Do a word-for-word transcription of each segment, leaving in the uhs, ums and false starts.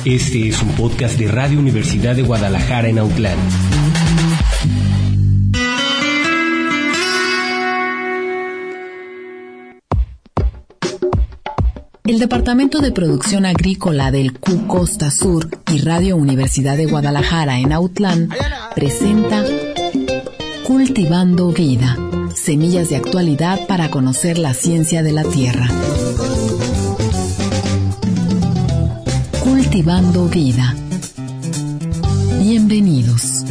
Este es un podcast de Radio Universidad de Guadalajara en Autlán. El Departamento de Producción Agrícola del C U Costa Sur y Radio Universidad de Guadalajara en Autlán presenta Cultivando Vida, semillas de actualidad para conocer la ciencia de la tierra. Cultivando Vida. Bienvenidos.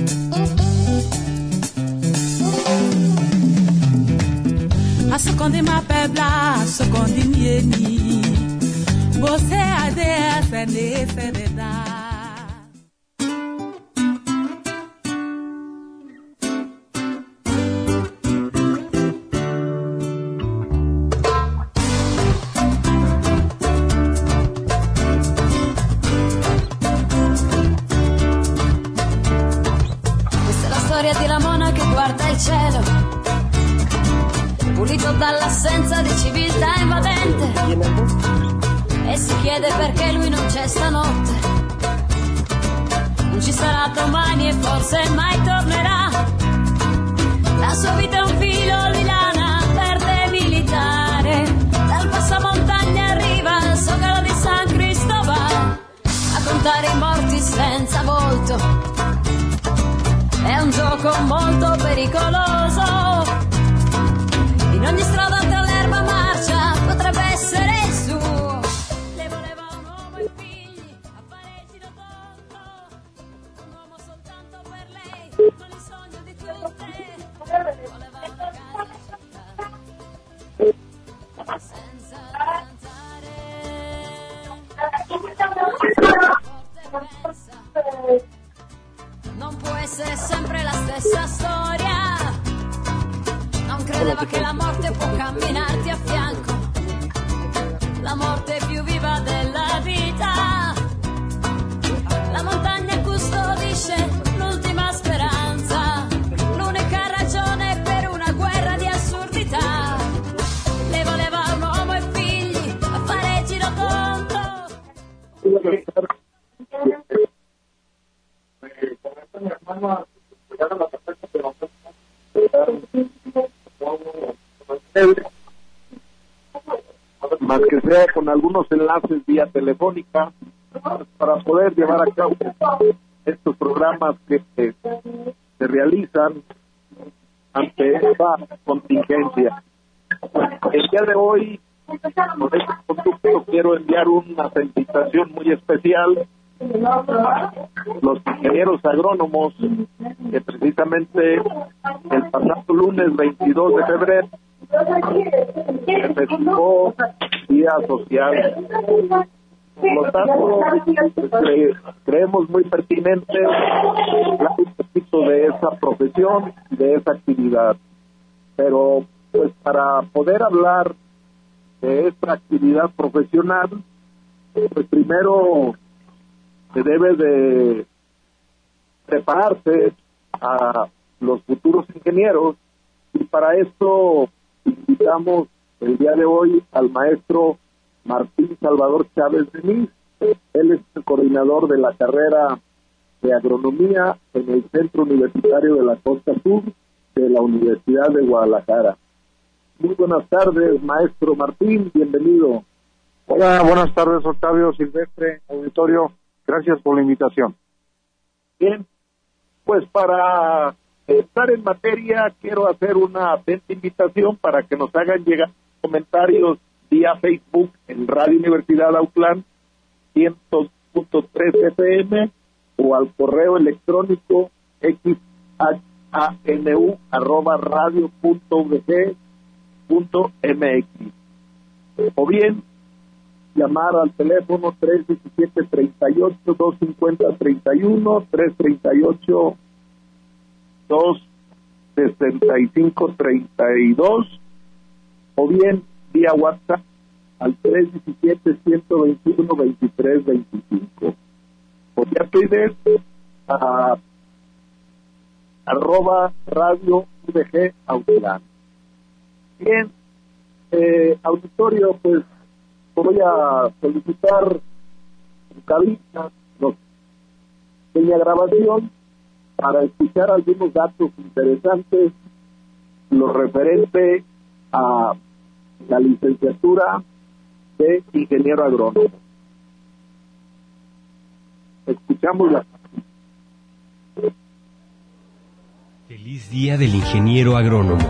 Asokondi mapebla, asokondi mieni. Você adea sende sereda. Questa è la storia di Ramona che guarda il cielo, pulito dall'assenza di civiltà invadente, e si chiede perché lui non c'è stanotte. Non ci sarà domani e forse mai tornerà. La sua vita è un filo di lana verde militare. Dal passamontagna arriva al Zocalo di San Cristobal a contare i morti senza volto. È un gioco molto pericoloso. In ogni strada tra l'erba marcia potrebbe essere il suo. Le voleva un uomo e figli, a Parigi lo tonto. Un uomo soltanto per lei, non il sogno di tutte. Voleva una casa città, senza cantare. Forte pensa, non può essere sempre la stessa storia. Non credeva che la morte può camminarti a fianco, la morte è più viva della vita. La montagna custodisce l'ultima speranza, l'unica ragione per una guerra di assurdità. Le voleva un uomo e figli, a fare giro tondo. Más que sea con algunos enlaces vía telefónica para poder llevar a cabo estos programas que se, se realizan ante esta contingencia. El día de hoy, por este conducto, quiero enviar una felicitación muy especial a los ingenieros agrónomos que precisamente el pasado lunes veintidós de febrero se festejó Día Social. Por lo tanto, cre- creemos muy pertinente hablar un poquito de esa profesión, de esa actividad. Pero, pues, para poder hablar de esta actividad profesional, pues primero se debe de prepararse a los futuros ingenieros, y para esto invitamos el día de hoy al maestro Martín Salvador Chávez Denis. Él es el coordinador de la carrera de agronomía en el Centro Universitario de la Costa Sur de la Universidad de Guadalajara. Muy buenas tardes, maestro Martín, bienvenido. Hola, buenas tardes, Octavio, Silvestre, auditorio. Gracias por la invitación. Bien, pues para estar en materia, quiero hacer una atenta invitación para que nos hagan llegar comentarios vía Facebook en Radio Universidad Autlán cien punto tres F M o al correo electrónico xhanu arroba radio punto v g punto m x, o bien llamar al teléfono tres diecisiete, treinta y ocho, dos cincuenta, treinta y uno, tres treinta y ocho, dos sesenta y cinco, treinta y dos, o bien vía WhatsApp al tres diecisiete, ciento veintiuno, veintitrés veinticinco. O ya Twitter a arroba radio V G Autlán. Bien, eh, auditorio, pues voy a solicitar en cabina pequeña grabación para escuchar algunos datos interesantes, lo referente a la licenciatura de ingeniero agrónomo. Escuchamos la... Feliz Día del Ingeniero Agrónomo.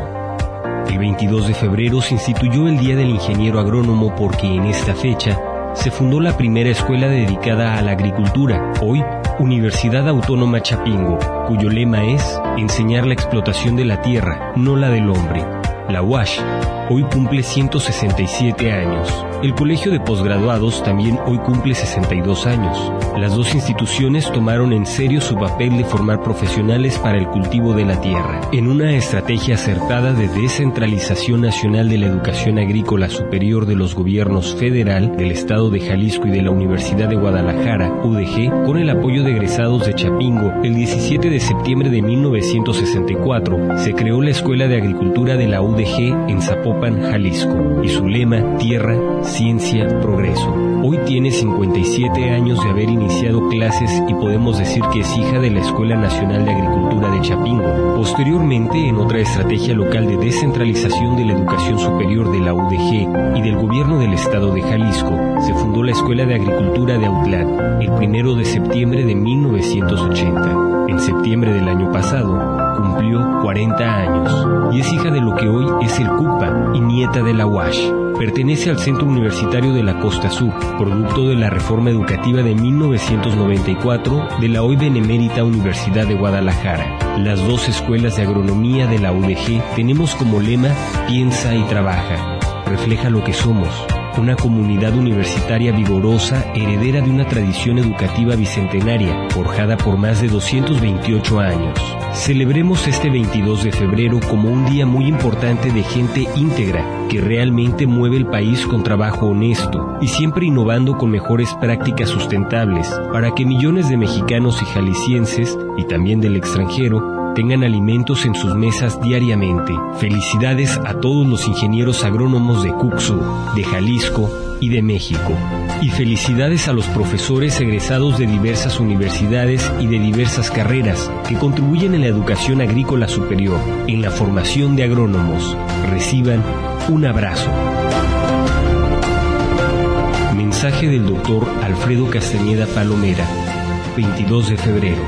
El veintidós de febrero se instituyó el Día del Ingeniero Agrónomo porque en esta fecha se fundó la primera escuela dedicada a la agricultura, hoy Universidad Autónoma Chapingo, cuyo lema es enseñar la explotación de la tierra, no la del hombre. La U A S H hoy cumple ciento sesenta y siete años. El Colegio de Posgraduados también hoy cumple sesenta y dos años. Las dos instituciones tomaron en serio su papel de formar profesionales para el cultivo de la tierra. En una estrategia acertada de descentralización nacional de la educación agrícola superior de los gobiernos federal, del Estado de Jalisco y de la Universidad de Guadalajara, U D G, con el apoyo de egresados de Chapingo, el diecisiete de septiembre de mil novecientos sesenta y cuatro, se creó la Escuela de Agricultura de la U D G en Zapopan, Jalisco, y su lema, Tierra, Ciencia, Progreso. Hoy tiene cincuenta y siete años de haber iniciado clases y podemos decir que es hija de la Escuela Nacional de Agricultura de Chapingo. Posteriormente, en otra estrategia local de descentralización de la educación superior de la U D G y del gobierno del Estado de Jalisco, se fundó la Escuela de Agricultura de Autlán, el primero de septiembre de mil novecientos ochenta. En septiembre del año pasado, cumplió cuarenta años y es hija de lo que hoy es el CUCPA y nieta de la U A S H. Pertenece al Centro Universitario de la Costa Sur, producto de la reforma educativa de mil novecientos noventa y cuatro de la hoy benemérita Universidad de Guadalajara. Las dos escuelas de agronomía de la U D G tenemos como lema Piensa y trabaja. Refleja lo que somos, una comunidad universitaria vigorosa, heredera de una tradición educativa bicentenaria, forjada por más de doscientos veintiocho años. Celebremos este veintidós de febrero como un día muy importante de gente íntegra, que realmente mueve el país con trabajo honesto y siempre innovando con mejores prácticas sustentables, para que millones de mexicanos y jaliscienses, y también del extranjero, tengan alimentos en sus mesas diariamente. Felicidades a todos los ingenieros agrónomos de Cuxu, de Jalisco y de México. Y felicidades a los profesores egresados de diversas universidades y de diversas carreras que contribuyen en la educación agrícola superior, en la formación de agrónomos. Reciban un abrazo. Mensaje del doctor Alfredo Castañeda Palomera, veintidós de febrero.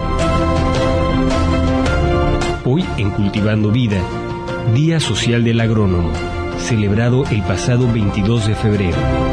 Hoy en Cultivando Vida, Día Social del Agrónomo, celebrado el pasado veintidós de febrero.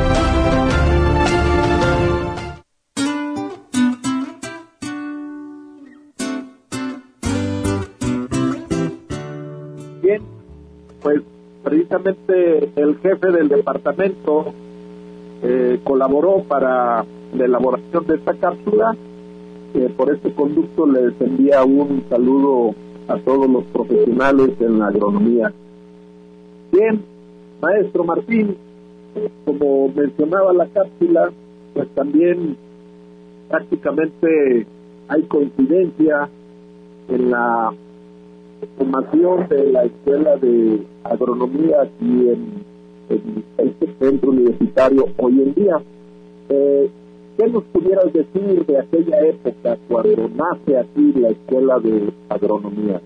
Bien, pues precisamente el jefe del departamento eh, colaboró para la elaboración de esta cápsula. Eh, por este conducto les envía un saludo a todos los profesionales en la agronomía. Bien, maestro Martín, como mencionaba la cápsula, pues también prácticamente hay coincidencia en la formación de la Escuela de Agronomía aquí en, en este centro universitario hoy en día. Eh, ¿Qué nos pudieras decir de aquella época cuando nace aquí la Escuela de Agronomía?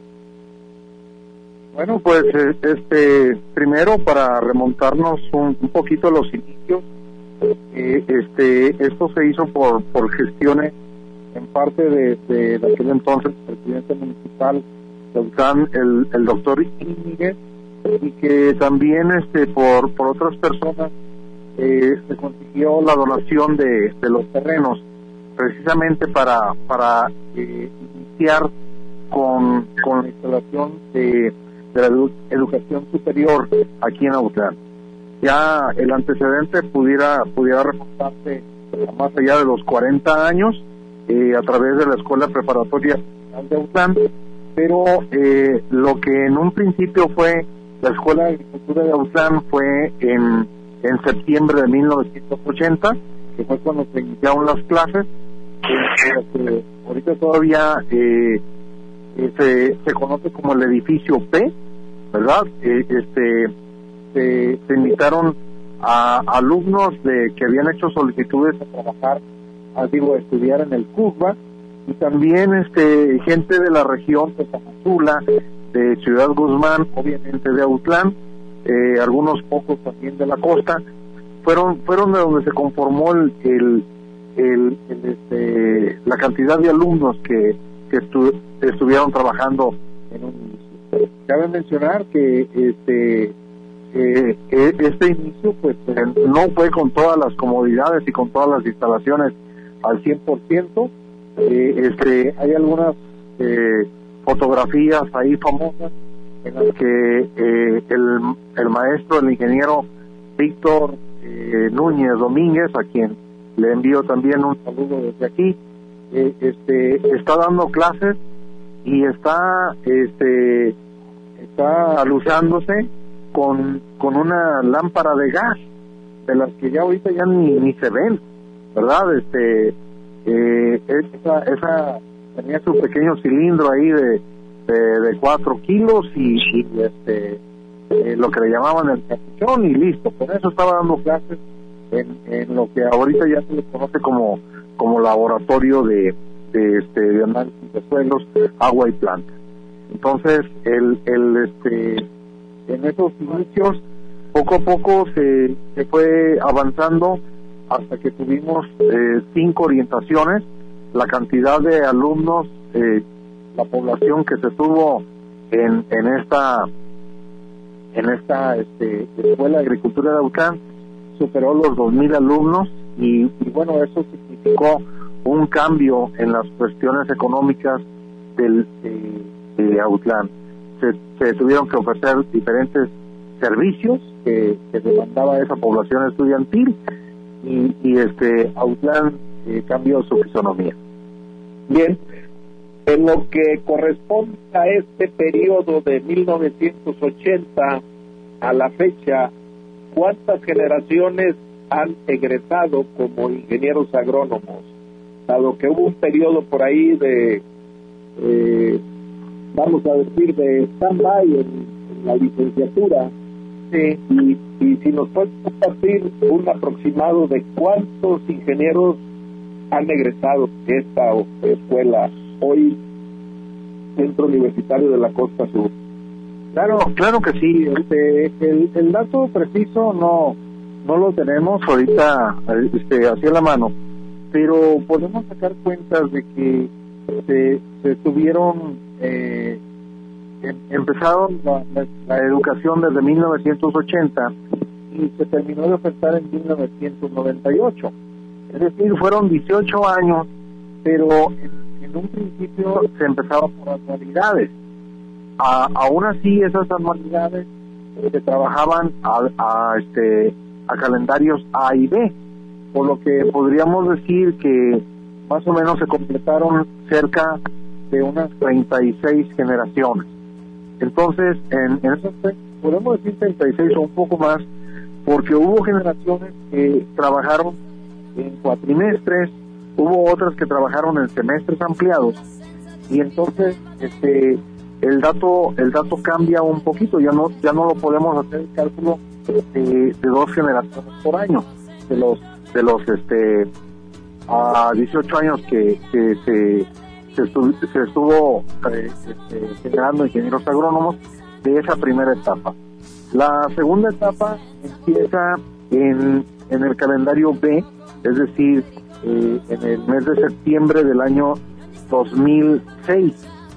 Bueno, pues este primero para remontarnos un, un poquito a los inicios, eh, este esto se hizo por por gestiones en parte de, de, de aquel entonces presidente municipal de Autlán, el, el doctor Íñiguez, y que también este por por otras personas Eh, se consiguió la donación de, de los terrenos precisamente para para eh, iniciar con, con la instalación de, de la edu- educación superior aquí en Autlán. Ya el antecedente pudiera pudiera remontarse a más allá de los cuarenta años eh, a través de la Escuela Preparatoria de Autlán, pero eh, lo que en un principio fue la Escuela de Agricultura de Autlán fue en en septiembre de mil novecientos ochenta, que fue cuando se iniciaron las clases, eh, que ahorita todavía eh, eh, se, se conoce como el edificio P, ¿verdad? Eh, este se, se invitaron a alumnos de que habían hecho solicitudes a trabajar, a, digo, a estudiar en el CUCBA, y también este gente de la región de Tamazula, de Ciudad Guzmán, obviamente de Autlán, eh, algunos pocos también de la costa, fueron fueron de donde se conformó el, el, el, el este, la cantidad de alumnos que, que estu, estuvieron trabajando en un inicio. Cabe mencionar que este eh, este inicio pues no fue con todas las comodidades y con todas las instalaciones al cien por ciento. Eh, este hay algunas eh, fotografías ahí famosas en las que eh, el, el maestro, el ingeniero Víctor eh, Núñez Domínguez, a quien le envío también un saludo desde aquí, eh, este está dando clases y está este está alusándose con con una lámpara de gas, de las que ya ahorita ya ni, ni se ven, ¿verdad? Este eh, esa, esa tenía su pequeño cilindro ahí de de, de cuatro kilos y, y este eh, lo que le llamaban el capuchón, y listo. Con eso estaba dando clases en, en lo que ahorita ya se le conoce como como laboratorio de de este de análisis de suelos, agua y plantas. Entonces el el este en esos inicios poco a poco se se fue avanzando hasta que tuvimos eh, cinco orientaciones. La cantidad de alumnos, eh, la población que se tuvo en en esta en esta este, escuela de agricultura de Autlán superó los dos mil alumnos, y, y bueno, eso significó un cambio en las cuestiones económicas del de, de Autlán. Se, se tuvieron que ofrecer diferentes servicios que, que demandaba esa población estudiantil, y, y este Autlán eh, cambió su fisonomía. Bien, en lo que corresponde a este periodo de mil novecientos ochenta a la fecha, ¿cuántas generaciones han egresado como ingenieros agrónomos? Dado que hubo un periodo por ahí de, eh, vamos a decir, de stand-by en, en la licenciatura, sí. y, y si nos puedes compartir un aproximado de cuántos ingenieros han egresado de esta escuela, hoy Centro Universitario de la Costa Sur. Claro, claro que sí. Este, el, el dato preciso no no lo tenemos ahorita este, hacia la mano, pero podemos sacar cuentas de que se, se tuvieron eh, em, empezaron la, la, la educación desde mil novecientos ochenta y se terminó de ofertar en mil novecientos noventa y ocho. Es decir, fueron dieciocho años, pero en, en un principio se empezaba por anualidades. A, aún así, esas anualidades se trabajaban a, a, este, a calendarios A y B, por lo que podríamos decir que más o menos se completaron cerca de unas treinta y seis generaciones. Entonces, en, en esas, podemos decir treinta y seis o un poco más, porque hubo generaciones que trabajaron en cuatrimestres, hubo otras que trabajaron en semestres ampliados, y entonces este el dato el dato cambia un poquito. Ya no ya no lo podemos hacer el cálculo de, de dos generaciones por año, de los de los este a dieciocho años que, que se se estuvo, se estuvo eh, este, generando ingenieros agrónomos de esa primera etapa. La segunda etapa empieza en en el calendario B, es decir, eh, en el mes de septiembre del año dos mil seis,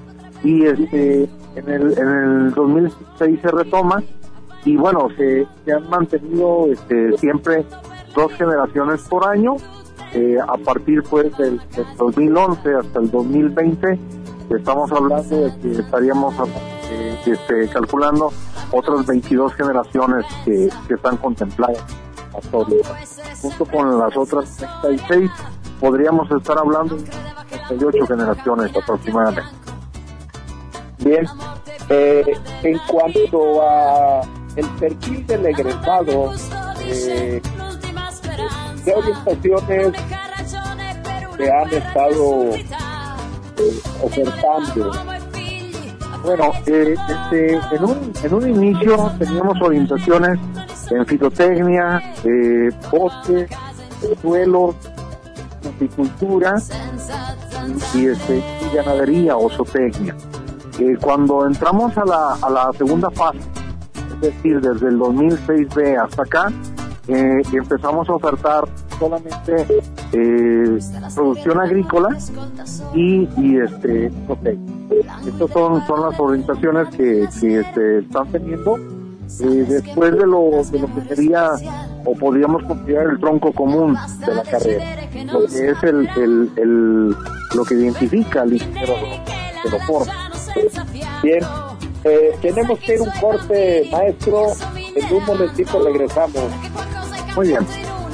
y este en el en el dos mil seis se retoma, y bueno, se, se han mantenido este siempre dos generaciones por año, eh, a partir pues del, del dos mil once hasta el dos mil veinte estamos hablando de que estaríamos eh, este, calculando otras veintidós generaciones que, que están contempladas. Junto con las otras treinta y seis podríamos estar hablando de treinta y ocho generaciones aproximadamente. Bien, eh, en cuanto a el perfil del egresado, eh, ¿qué orientaciones se han estado eh, ofertando? Bueno, eh, este, en un en un inicio teníamos orientaciones en fitotecnia, eh, bosques, suelos, apicultura y, este, y ganadería o zootecnia. Eh, cuando entramos a la, a la segunda fase, es decir, desde el dos mil seis B hasta acá, eh, empezamos a ofertar solamente eh, producción agrícola y, y este zootecnia. Estas son, son las orientaciones que, que este, están teniendo eh, después de lo, de lo que sería o podríamos considerar el tronco común de la carrera, lo que es el, el, el lo que identifica al ingeniero que lo forma. Bien, eh, tenemos que ir un corte, maestro. En un momentito regresamos. Muy bien.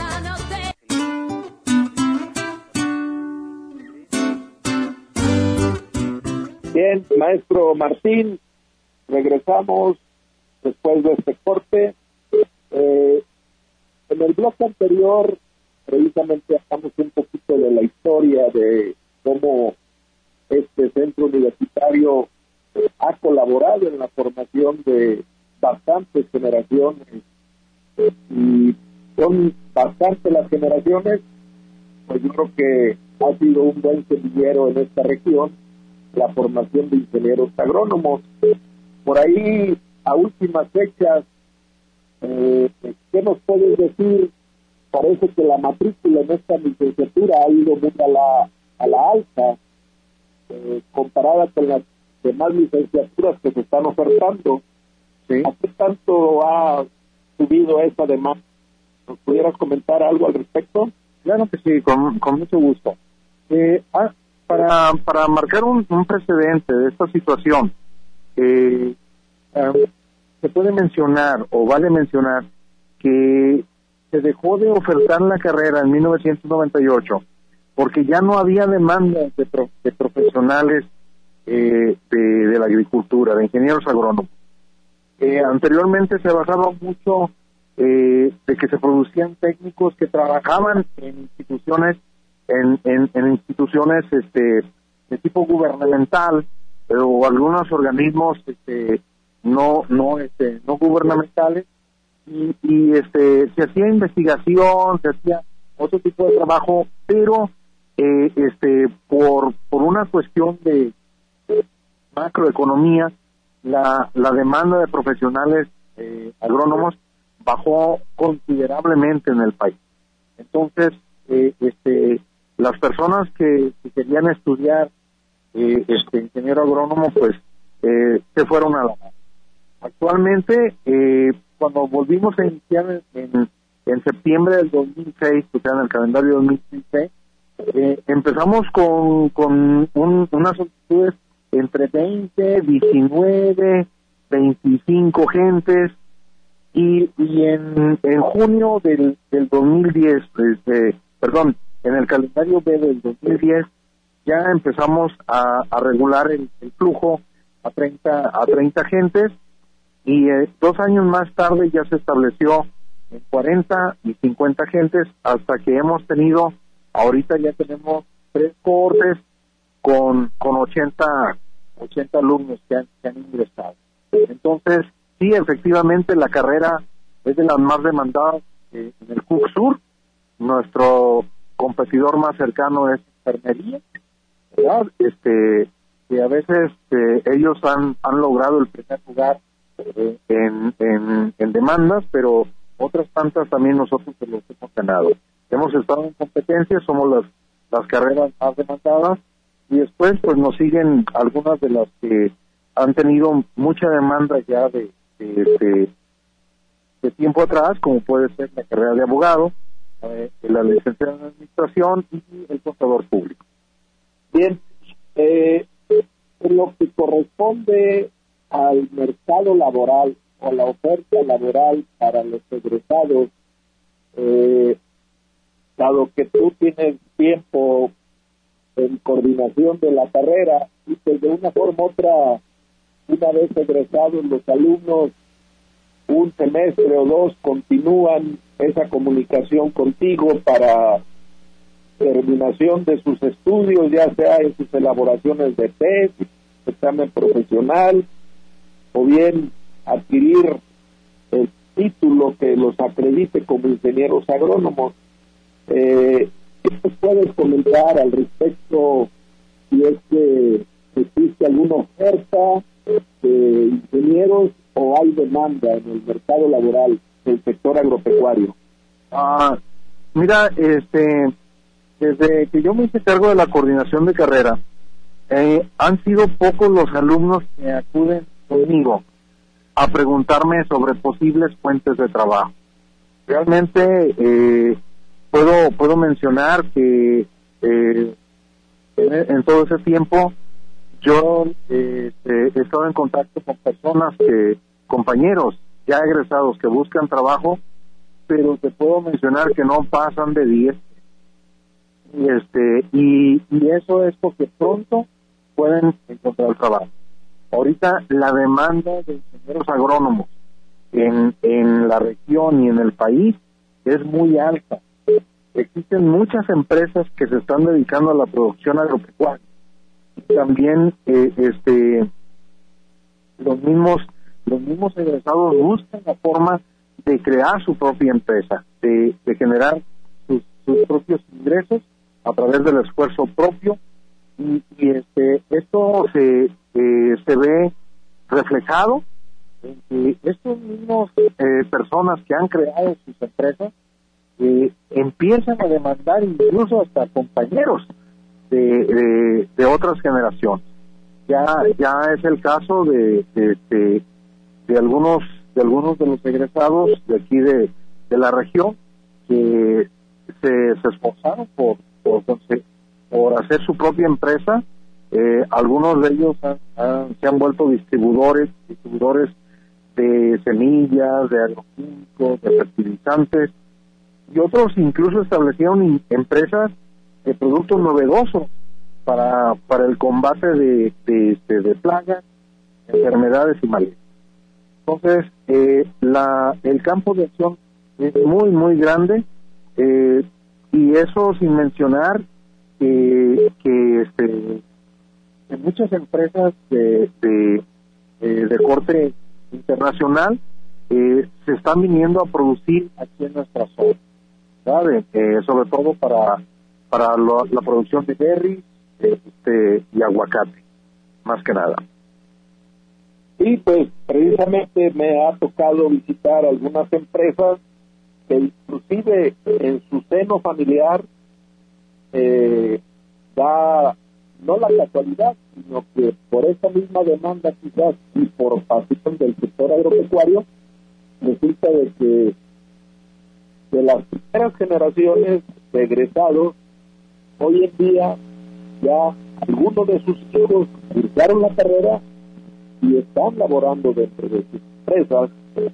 Bien, maestro Martín, regresamos después de este corte. Eh, en el bloque anterior, precisamente hablamos un poquito de la historia de cómo este centro universitario ha colaborado en la formación de bastantes generaciones, y son bastantes las generaciones. Pues yo creo que ha sido un buen semillero en esta región la formación de ingenieros agrónomos. Por ahí, a últimas fechas, eh, ¿qué nos puedes decir? Parece que la matrícula en esta licenciatura ha ido muy a la, a la alta, eh, comparada con las demás licenciaturas que se están ofertando. Sí. ¿A qué tanto ha subido esa demanda? ¿Nos pudieras comentar algo al respecto? Claro que sí, con, con mucho gusto. Eh, ah, para, para marcar un, un precedente de esta situación, eh, eh, se puede mencionar, o vale mencionar, que se dejó de ofertar la carrera en mil novecientos noventa y ocho porque ya no había demanda de, pro, de profesionales eh, de, de la agricultura, de ingenieros agrónomos. Eh, anteriormente se basaba mucho eh, de que se producían técnicos que trabajaban en instituciones, en, en, en instituciones este, de tipo gubernamental, pero, o algunos organismos este, no, no, este, no gubernamentales, y, y este, se hacía investigación, se hacía otro tipo de trabajo, pero eh, este, por, por una cuestión de, de macroeconomía, la, la demanda de profesionales eh, agrónomos bajó considerablemente en el país. Entonces, eh, este, las personas que, que querían estudiar eh, este ingeniero agrónomo, pues, eh, se fueron a la mar. Actualmente, eh, cuando volvimos a iniciar en, en septiembre del dos mil seis, o sea, en el calendario dos mil quince, eh, empezamos con, con un, unas solicitudes entre veinte, diecinueve, veinticinco gentes, y, y en, en junio del, del dos mil diez, este, perdón, en el calendario B del dos mil diez, ya empezamos a, a regular el, el flujo a treinta, a treinta gentes, y eh, dos años más tarde ya se estableció en cuarenta y cincuenta gentes, hasta que hemos tenido, ahorita ya tenemos tres cohortes con, con ochenta, ochenta alumnos que han, que han ingresado. Entonces, sí, efectivamente, la carrera es de las más demandadas eh, en el C U C Sur. Nuestro competidor más cercano es enfermería, ¿verdad? Este, que a veces eh, ellos han, han logrado el primer lugar eh, en, en, en demandas, pero otras tantas también nosotros se los hemos ganado. Hemos estado en competencia, somos las, las carreras más demandadas, y después pues nos siguen algunas de las que han tenido mucha demanda ya de, de, de, de tiempo atrás, como puede ser la carrera de abogado, eh, la licenciatura en administración y el contador público. Bien, eh, en lo que corresponde al mercado laboral o la oferta laboral para los egresados, eh, dado que tú tienes tiempo en coordinación de la carrera, y que de una forma u otra, una vez egresados los alumnos, un semestre o dos continúan esa comunicación contigo para terminación de sus estudios, ya sea en sus elaboraciones de test, examen profesional, o bien adquirir el título que los acredite como ingenieros agrónomos. Eh, ¿qué puedes comentar al respecto? Si es que existe alguna oferta de ingenieros o hay demanda en el mercado laboral del sector agropecuario. Ah, mira, este, desde que yo me hice cargo de la coordinación de carrera, eh, han sido pocos los alumnos que acuden conmigo a preguntarme sobre posibles fuentes de trabajo. Realmente eh, puedo puedo mencionar que eh, en, en todo ese tiempo yo eh, eh, he estado en contacto con personas que, compañeros ya egresados que buscan trabajo, pero te puedo mencionar que no pasan de diez. Este, y, y eso es porque pronto pueden encontrar trabajo. Ahorita la demanda de ingenieros agrónomos en, en la región y en el país es muy alta. Existen muchas empresas que se están dedicando a la producción agropecuaria. Y también eh, este los mismos los mismos egresados buscan la forma de crear su propia empresa, de, de generar sus, sus propios ingresos a través del esfuerzo propio, y, y este esto se eh, se ve reflejado en que estos mismos eh, personas que han creado sus empresas eh, empiezan a demandar incluso hasta compañeros de, de, de otras generaciones. Ya ya es el caso de de, de, de algunos de algunos de los egresados de aquí de, de la región que se, se esforzaron por por, por hacer su propia empresa. Eh, algunos de ellos han, han, se han vuelto distribuidores distribuidores de semillas, de agroquímicos, de fertilizantes, y otros incluso establecieron in, empresas de productos novedosos para para el combate de de, de, de plagas, enfermedades y males. Entonces, eh, la el campo de acción es muy, muy grande, eh, y eso sin mencionar que, que este, que muchas empresas de, de, eh, de corte internacional eh, se están viniendo a producir aquí en nuestra zona, ¿sabe? Eh, sobre todo para, para lo, la producción de berries este, y aguacate, más que nada. Y pues precisamente me ha tocado visitar algunas empresas que inclusive en su seno familiar eh, da no la casualidad, sino que por esa misma demanda quizás y por pasión del sector agropecuario, resulta de que de las primeras generaciones de egresados, hoy en día ya algunos de sus hijos cursaron la carrera y están laborando dentro de sus empresas.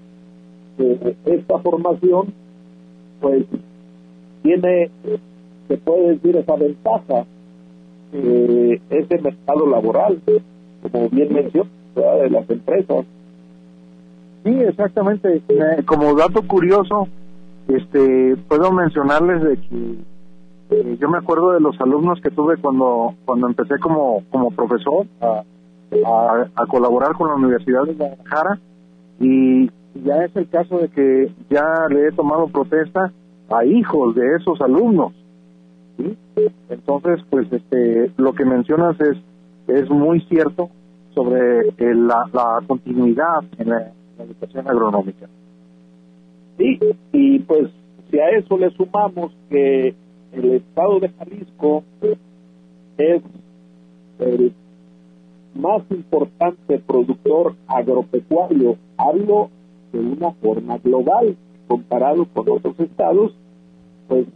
Eh, esta formación pues tiene, se puede decir, esa ventaja, eh, ese mercado laboral, como bien mencionó, de las empresas. Sí, exactamente. Eh, como dato curioso, este, puedo mencionarles de que eh, yo me acuerdo de los alumnos que tuve cuando cuando empecé como como profesor a, a, a colaborar con la Universidad de Guadalajara, y ya es el caso de que ya le he tomado protesta a hijos de esos alumnos, ¿sí? Entonces, pues este, lo que mencionas es es muy cierto sobre el, la, la continuidad en la, en la educación agronómica. Sí, y pues si a eso le sumamos que el estado de Jalisco es el más importante productor agropecuario, hablo de una forma global comparado con otros estados, pues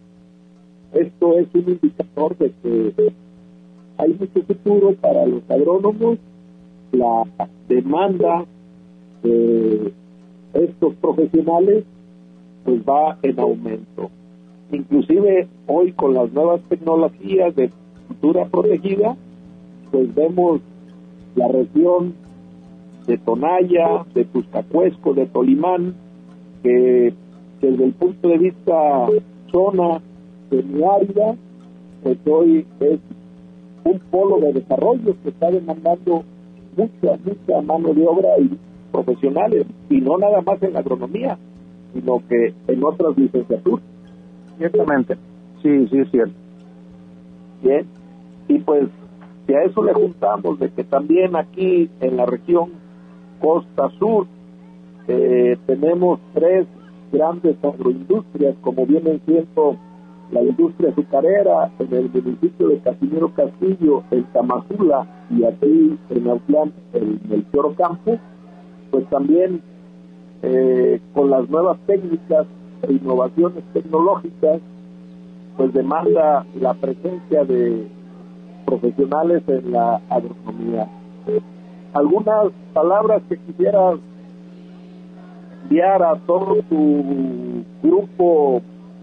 esto es un indicador de que hay mucho futuro para los agrónomos. La demanda de estos profesionales pues va en aumento. Inclusive hoy con las nuevas tecnologías de cultura protegida, pues vemos la región de Tonaya, de Tuzcacuesco, de Tolimán, que desde el punto de vista zona semiárida, pues hoy es un polo de desarrollo que está demandando mucha, mucha mano de obra y profesionales, y no nada más en la agronomía, sino que en otras licenciaturas. Ciertamente, sí, sí es cierto. Bien, y pues si a eso le juntamos de que también aquí en la región Costa Sur eh, tenemos tres grandes agroindustrias, como vienen siendo la industria azucarera en el municipio de Casimiro Castillo, en Tamazula, y aquí en Autlán, en el Choro Campo, pues también eh, con las nuevas técnicas e innovaciones tecnológicas, pues demanda la presencia de profesionales en la agronomía. Algunas palabras que quisieras enviar a todo tu grupo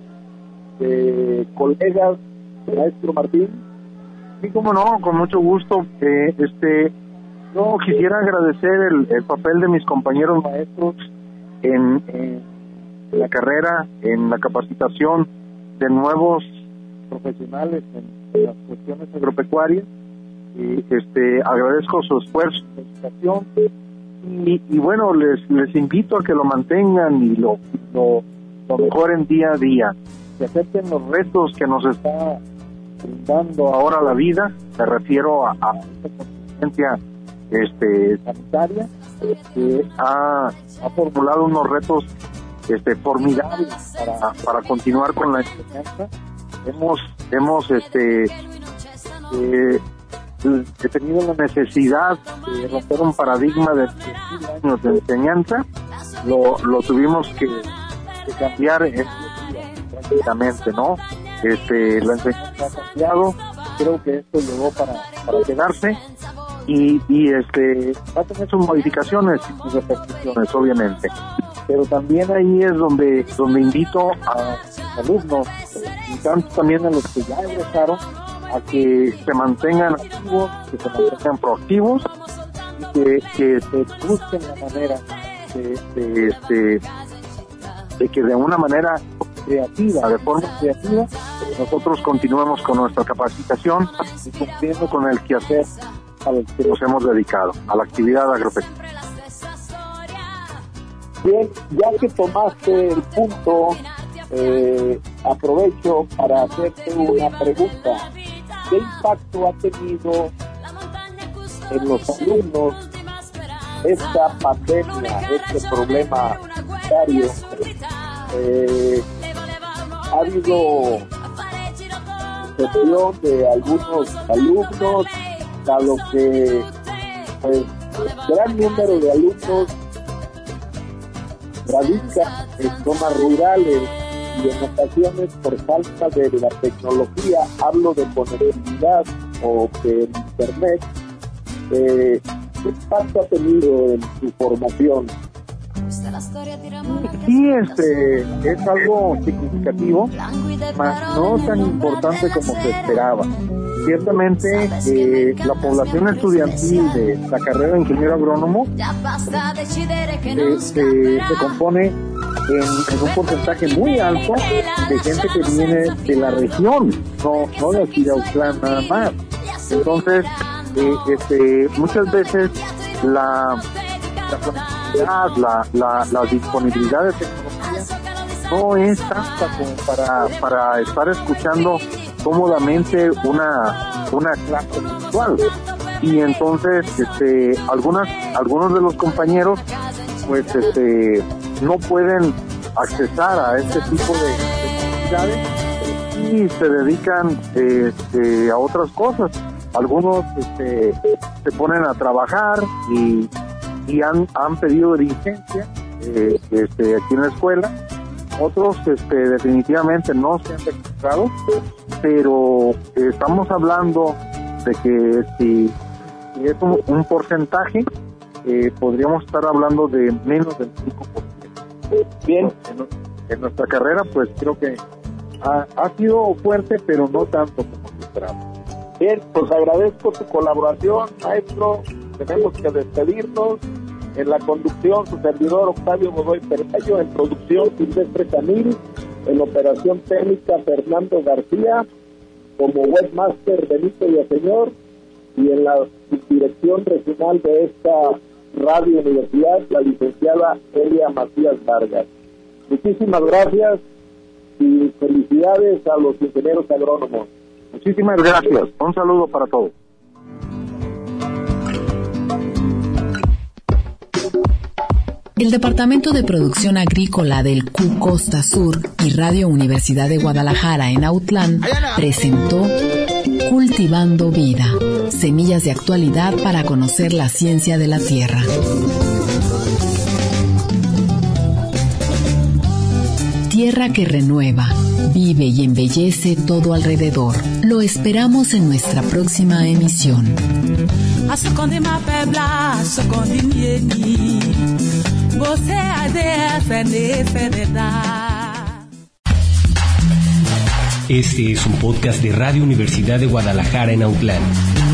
de colegas, maestro Martín. Sí, como no, con mucho gusto. Eh, este, yo quisiera agradecer el, el papel de mis compañeros maestros en, en la carrera, en la capacitación de nuevos profesionales en, en las cuestiones agropecuarias. Y, este, agradezco su esfuerzo, su dedicación, y, y bueno, les les invito a que lo mantengan y lo, lo, lo mejoren día a día, que acepten los retos que nos está brindando ahora la vida. Me refiero a, a esta contingencia este, sanitaria, que ha, ha formulado unos retos este, formidables para, para continuar con la enseñanza. Hemos, hemos este, eh, he tenido la necesidad de romper un paradigma de diez años de enseñanza. Lo, lo tuvimos que, que cambiar en prácticamente, ¿no? Este, la enseñanza ha cambiado, creo que esto llegó para, para quedarse, y, y este va a tener sus modificaciones y sus repercusiones, obviamente. Pero también ahí es donde donde invito a los alumnos, y tanto también a los que ya egresaron, a que se mantengan activos, que se mantengan proactivos, y que, que se busquen la manera de, de, este, de que de una manera creativa, de forma creativa, nosotros continuemos con nuestra capacitación y cumpliendo con el quehacer al que nos hemos dedicado, a la actividad agropecuaria. Bien, ya que tomaste el punto, eh, aprovecho para hacerte una pregunta. ¿Qué impacto ha tenido en los alumnos esta pandemia, este problema sanitario? Eh, ha habido excepción de algunos alumnos, a lo que pues gran número de alumnos radica en zonas rurales y en ocasiones por falta de la tecnología, hablo de conectividad o de internet. Eh, ¿qué impacto ha tenido en su formación? Sí, este, es algo significativo, mas no tan importante como se esperaba. Ciertamente, eh, la población estudiantil de la carrera de ingeniero agrónomo eh, se, se compone en, en un porcentaje muy alto de gente que viene de la región, no, no de aquí de Autlán nada más. Entonces, eh, este, muchas veces la la, la, la, la disponibilidad de tecnología no es tanta como para, para estar escuchando cómodamente una una clase virtual, y entonces este algunas algunos de los compañeros pues este no pueden accesar a este tipo de actividades y se dedican este, a otras cosas. Algunos este, se ponen a trabajar y y han han pedido diligencia eh, este aquí en la escuela. Otros este definitivamente no se han registrado, pero eh, estamos hablando de que si, si es un, un porcentaje, eh, podríamos estar hablando de menos del cinco por ciento. Bien, en, en nuestra carrera pues creo que ha, ha sido fuerte, pero no tanto como se esperaba. Bien, pues agradezco tu colaboración, maestro. Tenemos que despedirnos. En la conducción, su servidor Octavio Godoy Perayo. En producción, Silvestre Camil. En operación técnica, Fernando García. Como webmaster, Benito Villaseñor. Y en la dirección regional de esta radio universidad, la licenciada Elia Macías Vargas. Muchísimas gracias y felicidades a los ingenieros agrónomos. Muchísimas gracias. Un saludo para todos. El Departamento de Producción Agrícola del C U Costa Sur y Radio Universidad de Guadalajara en Autlán presentó Cultivando Vida, semillas de actualidad para conocer la ciencia de la tierra. Tierra que renueva, vive y embellece todo alrededor. Lo esperamos en nuestra próxima emisión. Este es un podcast de Radio Universidad de Guadalajara en Autlán.